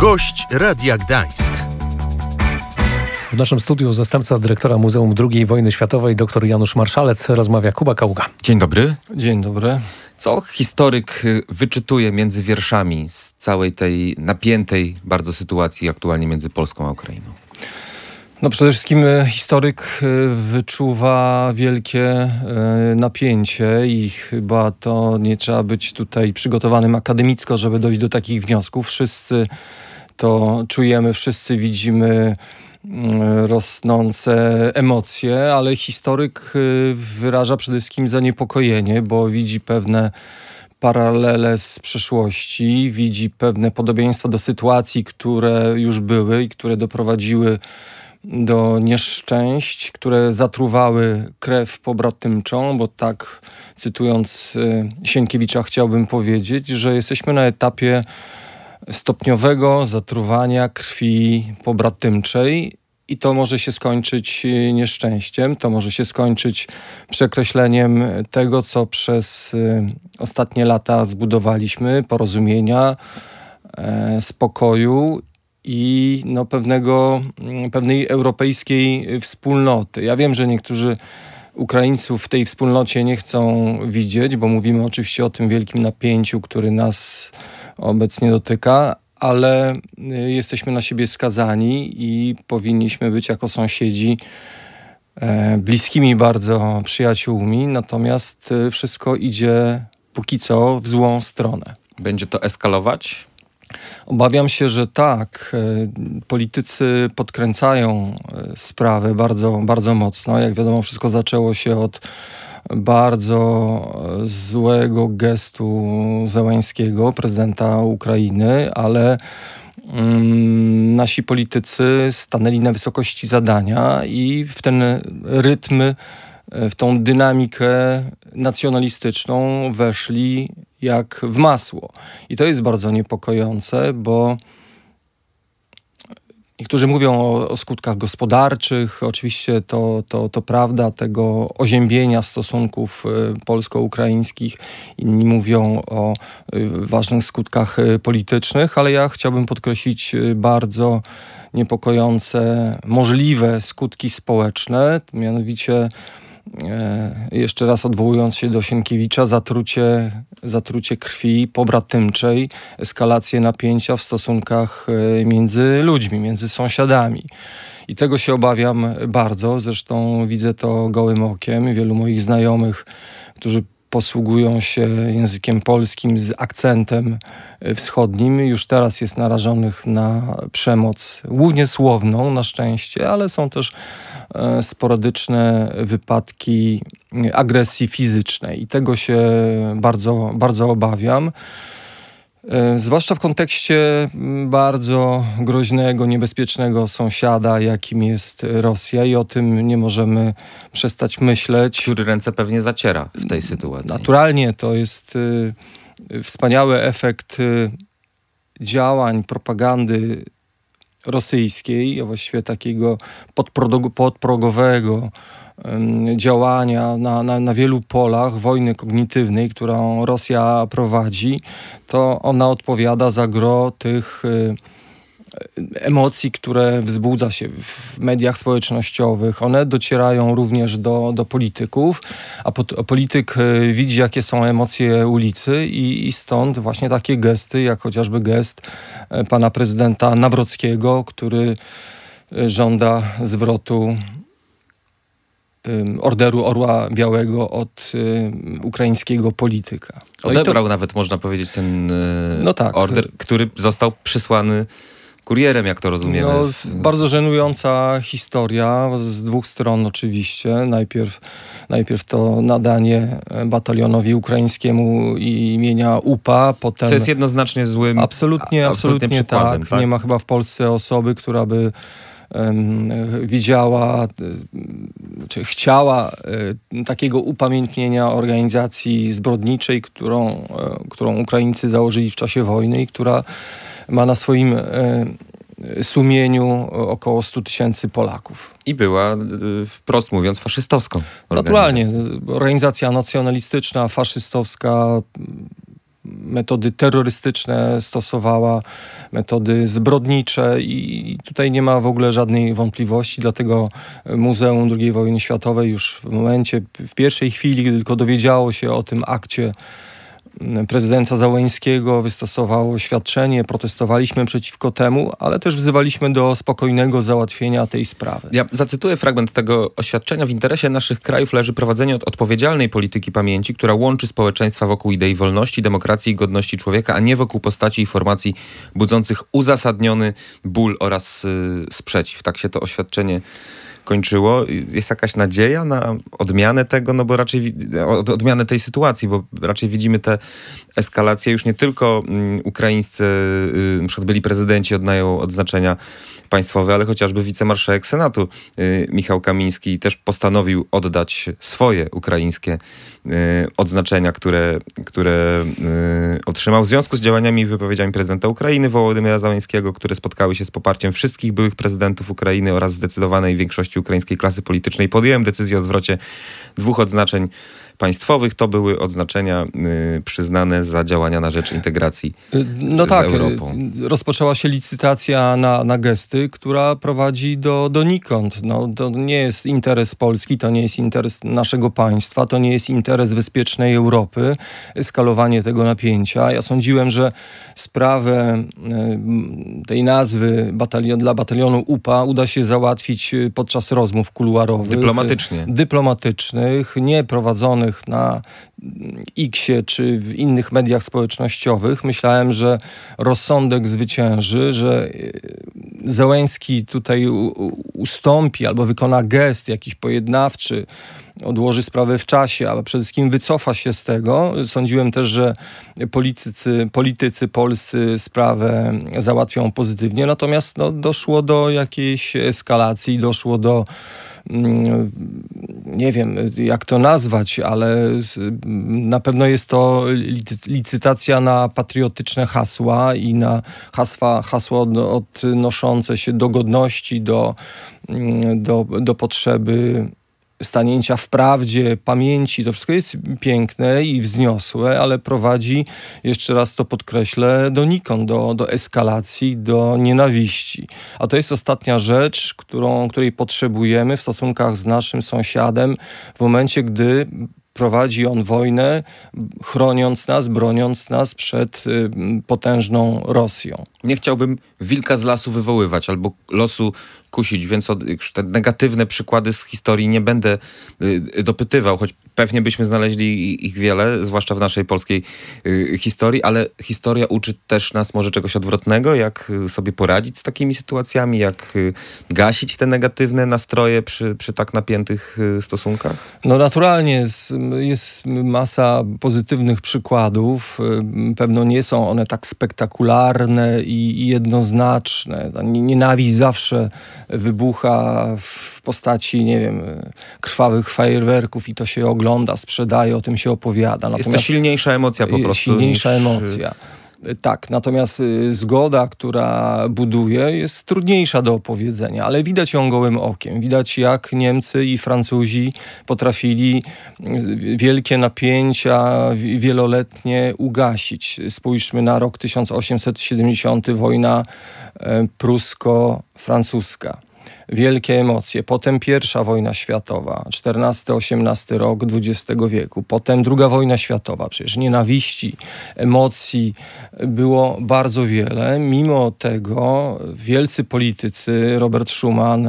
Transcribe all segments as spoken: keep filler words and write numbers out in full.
Gość Radia Gdańsk. W naszym studiu zastępca dyrektora Muzeum drugiej Wojny Światowej dr Janusz Marszalec. Rozmawia Kuba Kaługa. Dzień dobry. Dzień dobry. Co historyk wyczytuje między wierszami z całej tej napiętej bardzo sytuacji aktualnie między Polską a Ukrainą? No przede wszystkim historyk wyczuwa wielkie napięcie i chyba to nie trzeba być tutaj przygotowanym akademicko, żeby dojść do takich wniosków. Wszyscy to czujemy, wszyscy widzimy rosnące emocje, ale historyk wyraża przede wszystkim zaniepokojenie, bo widzi pewne paralele z przeszłości, widzi pewne podobieństwa do sytuacji, które już były i które doprowadziły do nieszczęść, które zatruwały krew pobratymczą, bo tak cytując Sienkiewicza chciałbym powiedzieć, że jesteśmy na etapie stopniowego zatruwania krwi pobratymczej i to może się skończyć nieszczęściem, to może się skończyć przekreśleniem tego, co przez ostatnie lata zbudowaliśmy, porozumienia, spokoju i no, pewnego, pewnej europejskiej wspólnoty. Ja wiem, że niektórzy Ukraińców w tej wspólnocie nie chcą widzieć, bo mówimy oczywiście o tym wielkim napięciu, który nas obecnie dotyka, ale jesteśmy na siebie skazani i powinniśmy być jako sąsiedzi e, bliskimi bardzo przyjaciółmi, natomiast wszystko idzie póki co w złą stronę. Będzie to eskalować? Obawiam się, że tak. Politycy podkręcają sprawę bardzo, bardzo mocno. Jak wiadomo, wszystko zaczęło się od bardzo złego gestu Zełenskiego, prezydenta Ukrainy, ale mm, nasi politycy stanęli na wysokości zadania i w ten rytm, w tą dynamikę nacjonalistyczną weszli jak w masło. I to jest bardzo niepokojące, bo niektórzy mówią o, o skutkach gospodarczych. Oczywiście to, to, to prawda tego oziębienia stosunków polsko-ukraińskich. Inni mówią o ważnych skutkach politycznych, ale ja chciałbym podkreślić bardzo niepokojące, możliwe skutki społeczne, mianowicie jeszcze raz odwołując się do Sienkiewicza, zatrucie, zatrucie krwi pobratymczej, eskalację napięcia w stosunkach między ludźmi, między sąsiadami. I tego się obawiam bardzo. Zresztą widzę to gołym okiem. Wielu moich znajomych, którzy posługują się językiem polskim z akcentem wschodnim, już teraz jest narażonych na przemoc, głównie słowną na szczęście, ale są też sporadyczne wypadki agresji fizycznej i tego się bardzo, bardzo obawiam. Zwłaszcza w kontekście bardzo groźnego, niebezpiecznego sąsiada, jakim jest Rosja i o tym nie możemy przestać myśleć. Który ręce pewnie zaciera w tej sytuacji. Naturalnie to jest y, wspaniały efekt y, działań, propagandy rosyjskiej, a właściwie takiego podprogowego działania na, na, na wielu polach wojny kognitywnej, którą Rosja prowadzi, to ona odpowiada za gro tych y, emocji, które wzbudza się w mediach społecznościowych. One docierają również do, do polityków, a, po, a polityk y, widzi, jakie są emocje ulicy i, i stąd właśnie takie gesty, jak chociażby gest y, pana prezydenta Nawrockiego, który y, żąda zwrotu Orderu Orła Białego od y, ukraińskiego polityka. No Odebrał to, nawet, można powiedzieć, ten y, no tak. order, który został przysłany kurierem, jak to rozumiemy. No, bardzo żenująca historia, z dwóch stron oczywiście. Najpierw, najpierw to nadanie batalionowi ukraińskiemu imienia U P A, potem... Co jest jednoznacznie złym, Absolutnie, absolutnie, absolutnie tak. tak. Nie ma chyba w Polsce osoby, która by widziała, czy chciała takiego upamiętnienia organizacji zbrodniczej, którą, którą Ukraińcy założyli w czasie wojny i która ma na swoim sumieniu około stu tysięcy Polaków. I była, wprost mówiąc, faszystowską organizacją. Naturalnie. Organizacja nacjonalistyczna, faszystowska, metody terrorystyczne stosowała, metody zbrodnicze i tutaj nie ma w ogóle żadnej wątpliwości, dlatego Muzeum drugiej wojny światowej już w momencie, w pierwszej chwili, gdy tylko dowiedziało się o tym akcie prezydenta Załęskiego, wystosowało oświadczenie, protestowaliśmy przeciwko temu, ale też wzywaliśmy do spokojnego załatwienia tej sprawy. Ja zacytuję fragment tego oświadczenia. W interesie naszych krajów leży prowadzenie od odpowiedzialnej polityki pamięci, która łączy społeczeństwa wokół idei wolności, demokracji i godności człowieka, a nie wokół postaci i formacji budzących uzasadniony ból oraz yy, sprzeciw. Tak się to oświadczenie kończyło. Jest jakaś nadzieja na odmianę tego, no bo raczej odmianę tej sytuacji, bo raczej widzimy te eskalacje. Już nie tylko um, ukraińscy, um, na przykład byli prezydenci oddają odznaczenia państwowe, ale chociażby wicemarszałek Senatu um, Michał Kamiński też postanowił oddać swoje ukraińskie um, odznaczenia, które, które um, otrzymał w związku z działaniami i wypowiedziami prezydenta Ukrainy Wołodymyra Załęskiego, które spotkały się z poparciem wszystkich byłych prezydentów Ukrainy oraz zdecydowanej większości ukraińskiej klasy politycznej. Podjąłem decyzję o zwrocie dwóch odznaczeń państwowych. To były odznaczenia y, przyznane za działania na rzecz integracji no z tak, Europą. Rozpoczęła się licytacja na, na gesty, która prowadzi do, donikąd. No, to nie jest interes Polski, to nie jest interes naszego państwa, to nie jest interes bezpiecznej Europy, eskalowanie tego napięcia. Ja sądziłem, że sprawę y, tej nazwy batalion, dla batalionu U P A uda się załatwić podczas rozmów kuluarowych. Dyplomatycznie. Dyplomatycznych, nie prowadzonych na X-ie czy w innych mediach społecznościowych. Myślałem, że rozsądek zwycięży, że Załęski tutaj ustąpi albo wykona gest jakiś pojednawczy, odłoży sprawę w czasie, ale przede wszystkim wycofa się z tego. Sądziłem też, że politycy, politycy polscy sprawę załatwią pozytywnie, natomiast no, doszło do jakiejś eskalacji, doszło do nie wiem, jak to nazwać, ale na pewno jest to licytacja na patriotyczne hasła i na hasła, hasła odnoszące się do godności, do, do, do potrzeby stanięcia w prawdzie, pamięci. To wszystko jest piękne i wzniosłe, ale prowadzi, jeszcze raz to podkreślę, donikąd, do, do eskalacji, do nienawiści. A to jest ostatnia rzecz, którą, której potrzebujemy w stosunkach z naszym sąsiadem w momencie, gdy prowadzi on wojnę, chroniąc nas, broniąc nas przed y, potężną Rosją. Nie chciałbym wilka z lasu wywoływać albo losu kusić, więc od, te negatywne przykłady z historii nie będę y, dopytywał, choć pewnie byśmy znaleźli ich wiele, zwłaszcza w naszej polskiej y, historii, ale historia uczy też nas może czegoś odwrotnego, jak sobie poradzić z takimi sytuacjami, jak y, gasić te negatywne nastroje przy, przy tak napiętych y, stosunkach? No naturalnie jest, jest masa pozytywnych przykładów. Pewno nie są one tak spektakularne i, i jednoznaczne. Nienawiść zawsze wybucha w postaci, nie wiem, krwawych fajerwerków i to się ogląda, sprzedaje, o tym się opowiada. Natomiast jest to silniejsza emocja po prostu. Silniejsza niż... emocja. Tak, natomiast y, zgoda, która buduje, jest trudniejsza do opowiedzenia, ale widać ją gołym okiem. Widać, jak Niemcy i Francuzi potrafili y, wielkie napięcia w, wieloletnie ugasić. Spójrzmy na rok tysiąc osiemset siedemdziesiąty, wojna y, prusko-francuska. Wielkie emocje. Potem pierwsza wojna światowa, czternasty osiemnasty rok dwudziestego wieku. Potem druga wojna światowa. Przecież nienawiści, emocji było bardzo wiele. Mimo tego wielcy politycy, Robert Schuman,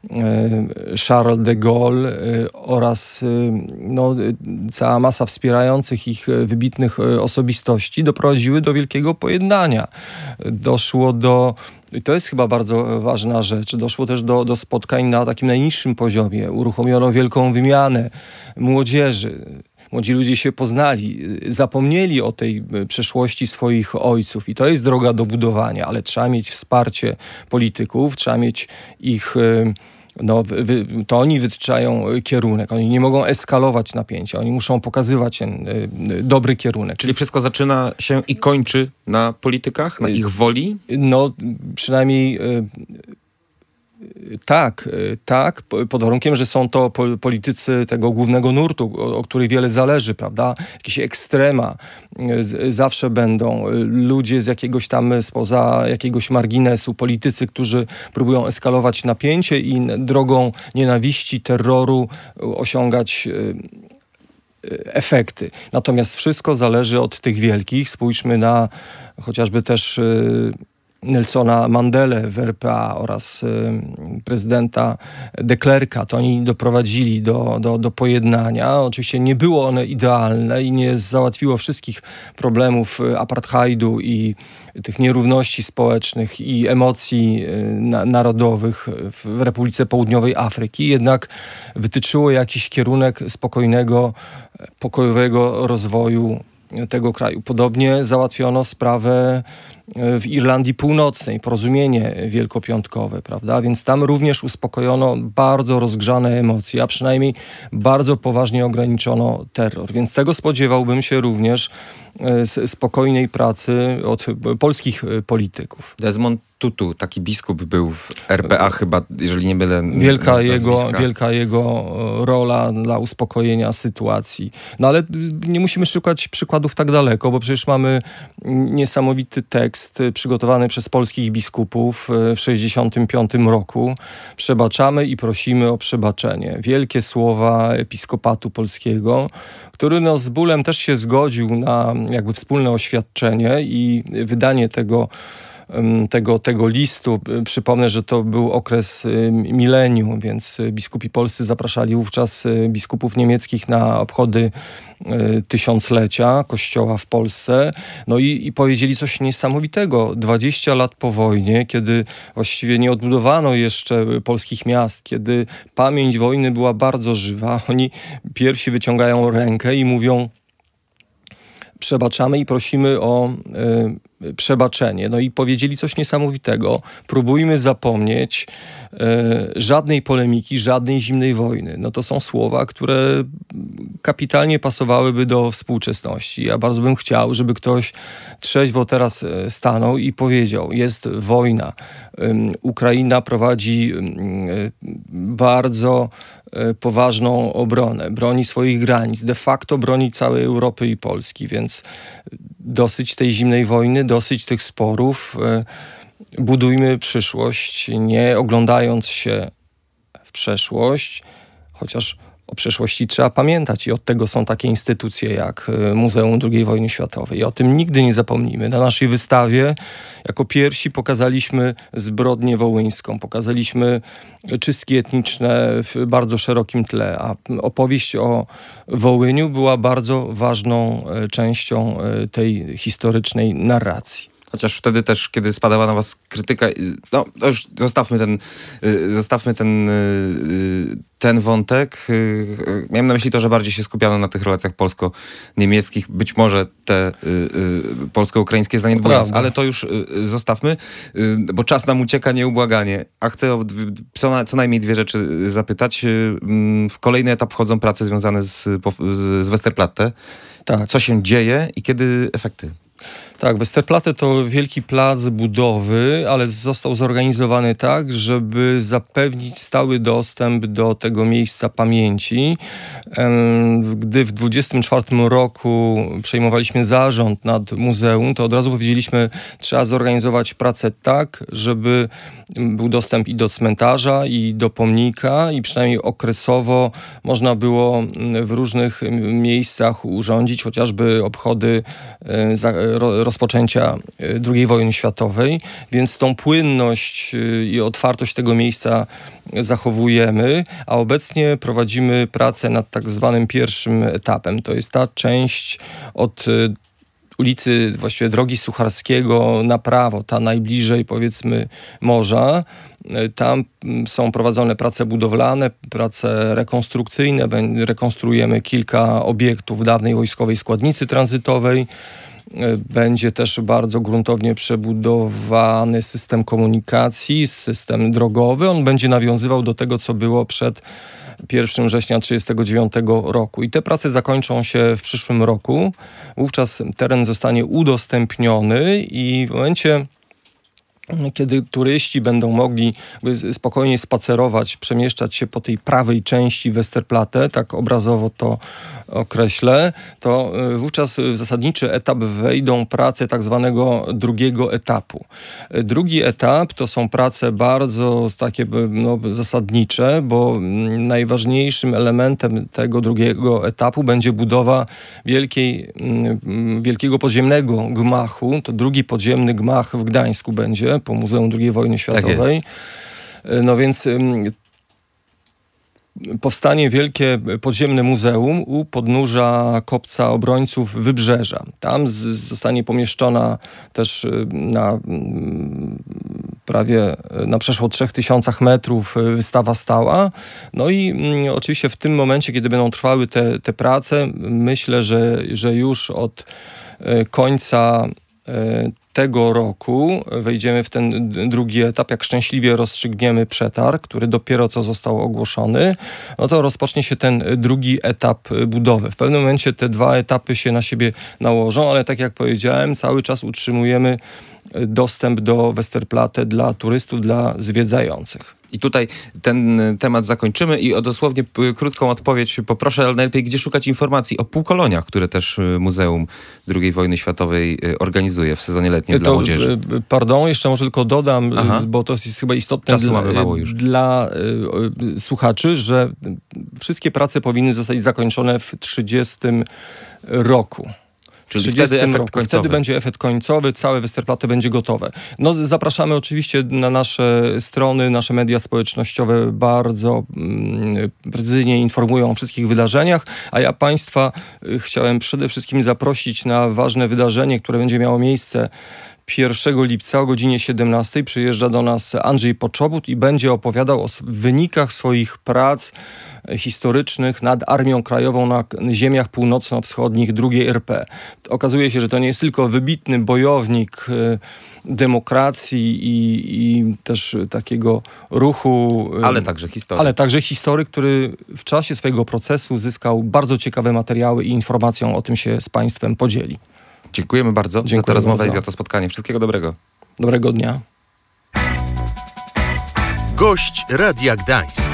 Charles de Gaulle oraz no, cała masa wspierających ich wybitnych osobistości doprowadziły do wielkiego pojednania. Doszło do, i to jest chyba bardzo ważna rzecz, doszło też do, do spotkań na takim najniższym poziomie. Uruchomiono wielką wymianę młodzieży. Młodzi ludzie się poznali, zapomnieli o tej przeszłości swoich ojców i to jest droga do budowania, ale trzeba mieć wsparcie polityków, trzeba mieć ich... No, wy, to oni wytyczają kierunek, oni nie mogą eskalować napięcia, oni muszą pokazywać ten y, dobry kierunek. Czyli wszystko zaczyna się i kończy na politykach, na ich woli? No, przynajmniej y, Tak, tak, pod warunkiem, że są to politycy tego głównego nurtu, o, o których wiele zależy, prawda? Jakieś ekstrema z, zawsze będą. Ludzie z jakiegoś tam, spoza jakiegoś marginesu, politycy, którzy próbują eskalować napięcie i drogą nienawiści, terroru osiągać efekty. Natomiast wszystko zależy od tych wielkich. Spójrzmy na chociażby też Nelsona Mandelę w R P A oraz y, prezydenta de Klerka. To oni doprowadzili do, do, do pojednania. Oczywiście nie było one idealne i nie załatwiło wszystkich problemów apartheidu i tych nierówności społecznych i emocji y, na, narodowych w, w Republice Południowej Afryki. Jednak wytyczyło jakiś kierunek spokojnego, pokojowego rozwoju tego kraju. Podobnie załatwiono sprawę w Irlandii Północnej, porozumienie wielkopiątkowe, prawda? Więc tam również uspokojono bardzo rozgrzane emocje, a przynajmniej bardzo poważnie ograniczono terror. Więc tego spodziewałbym się również spokojnej pracy od polskich polityków. Desmond Tutu, taki biskup był w R P A chyba, jeżeli nie mylę. Wielka jego, wielka jego rola dla uspokojenia sytuacji. No ale nie musimy szukać przykładów tak daleko, bo przecież mamy niesamowity tekst przygotowany przez polskich biskupów w sześćdziesiątym piątym roku. Przebaczamy i prosimy o przebaczenie. Wielkie słowa episkopatu polskiego, który no z bólem też się zgodził na jakby wspólne oświadczenie i wydanie tego Tego, tego listu. Przypomnę, że to był okres milenium, więc biskupi polscy zapraszali wówczas biskupów niemieckich na obchody tysiąclecia Kościoła w Polsce. No i, i powiedzieli coś niesamowitego. dwadzieścia lat po wojnie, kiedy właściwie nie odbudowano jeszcze polskich miast, kiedy pamięć wojny była bardzo żywa, oni pierwsi wyciągają rękę i mówią: przebaczamy i prosimy o y, przebaczenie. No i powiedzieli coś niesamowitego. Próbujmy zapomnieć y, żadnej polemiki, żadnej zimnej wojny. No to są słowa, które kapitalnie pasowałyby do współczesności. Ja bardzo bym chciał, żeby ktoś trzeźwo teraz stanął i powiedział: jest wojna. Y, Ukraina prowadzi y, bardzo poważną obronę, broni swoich granic, de facto broni całej Europy i Polski, więc dosyć tej zimnej wojny, dosyć tych sporów. Budujmy przyszłość, nie oglądając się w przeszłość, chociaż o przeszłości trzeba pamiętać i od tego są takie instytucje jak Muzeum drugiej wojny światowej. I o tym nigdy nie zapomnimy. Na naszej wystawie jako pierwsi pokazaliśmy zbrodnię wołyńską, pokazaliśmy czystki etniczne w bardzo szerokim tle, a opowieść o Wołyniu była bardzo ważną częścią tej historycznej narracji. Chociaż wtedy też, kiedy spadała na was krytyka, no już zostawmy ten, zostawmy ten, ten wątek. Miałem na myśli to, że bardziej się skupiano na tych relacjach polsko-niemieckich. Być może te polsko-ukraińskie zaniedbując, ale to już zostawmy, bo czas nam ucieka nieubłaganie. A chcę o co, na, co najmniej dwie rzeczy zapytać. W kolejny etap wchodzą prace związane z, z Westerplatte. Tak. Co się dzieje i kiedy efekty? Tak, Westerplatte to wielki plac budowy, ale został zorganizowany tak, żeby zapewnić stały dostęp do tego miejsca pamięci. Gdy w dwudziestym czwartym roku przejmowaliśmy zarząd nad muzeum, to od razu powiedzieliśmy, trzeba zorganizować pracę tak, żeby był dostęp i do cmentarza, i do pomnika, i przynajmniej okresowo można było w różnych miejscach urządzić chociażby obchody rozpoczęcia drugiej wojny światowej, więc tą płynność i otwartość tego miejsca zachowujemy, a obecnie prowadzimy pracę nad tak zwanym pierwszym etapem. To jest ta część od ulicy, właściwie drogi Sucharskiego na prawo, ta najbliżej powiedzmy morza. Tam są prowadzone prace budowlane, prace rekonstrukcyjne. Rekonstruujemy kilka obiektów dawnej wojskowej składnicy tranzytowej. Będzie też bardzo gruntownie przebudowany system komunikacji, system drogowy. On będzie nawiązywał do tego, co było przed pierwszego września tysiąc dziewięćset trzydziestego dziewiątego roku. I te prace zakończą się w przyszłym roku. Wówczas teren zostanie udostępniony i w momencie kiedy turyści będą mogli spokojnie spacerować, przemieszczać się po tej prawej części Westerplatte, tak obrazowo to określę, to wówczas w zasadniczy etap wejdą prace tak zwanego drugiego etapu. Drugi etap to są prace bardzo takie no, zasadnicze, bo najważniejszym elementem tego drugiego etapu będzie budowa wielkiej, wielkiego podziemnego gmachu. To drugi podziemny gmach w Gdańsku będzie po Muzeum drugiej Wojny Światowej. Tak jest. No więc powstanie wielkie podziemne muzeum u podnóża kopca obrońców Wybrzeża. Tam z, zostanie pomieszczona też na prawie na przeszło trzech tysiącach metrów wystawa stała. No i mm, oczywiście w tym momencie, kiedy będą trwały te, te prace, myślę, że, że już od e, końca e, tego roku wejdziemy w ten drugi etap, jak szczęśliwie rozstrzygniemy przetarg, który dopiero co został ogłoszony, no to rozpocznie się ten drugi etap budowy. W pewnym momencie te dwa etapy się na siebie nałożą, ale tak jak powiedziałem, cały czas utrzymujemy dostęp do Westerplatte dla turystów, dla zwiedzających. I tutaj ten temat zakończymy i o dosłownie p- krótką odpowiedź poproszę, ale najlepiej gdzie szukać informacji o półkoloniach, które też Muzeum drugiej Wojny Światowej organizuje w sezonie letnim to, dla młodzieży. Pardon, jeszcze może tylko dodam, Aha. bo to jest chyba istotne dla, dla y, słuchaczy, że wszystkie prace powinny zostać zakończone w trzydziestym roku. Czyli wtedy efekt roku. końcowy. Wtedy będzie efekt końcowy, całe Westerplatte będzie gotowe. No, zapraszamy oczywiście na nasze strony, nasze media społecznościowe bardzo mm, precyzyjnie informują o wszystkich wydarzeniach, a ja Państwa y, chciałem przede wszystkim zaprosić na ważne wydarzenie, które będzie miało miejsce pierwszego lipca o godzinie siedemnastej. Przyjeżdża do nas Andrzej Poczobut i będzie opowiadał o wynikach swoich prac historycznych nad Armią Krajową na ziemiach północno-wschodnich drugiej R P. Okazuje się, że to nie jest tylko wybitny bojownik demokracji i, i też takiego ruchu, ale także historyk. ale także historyk, który w czasie swojego procesu zyskał bardzo ciekawe materiały i informacją o tym się z Państwem podzieli. Dziękujemy bardzo Dziękuję za tę rozmowę bardzo. i za to spotkanie. Wszystkiego dobrego. Dobrego dnia. Gość Radia Gdańsk.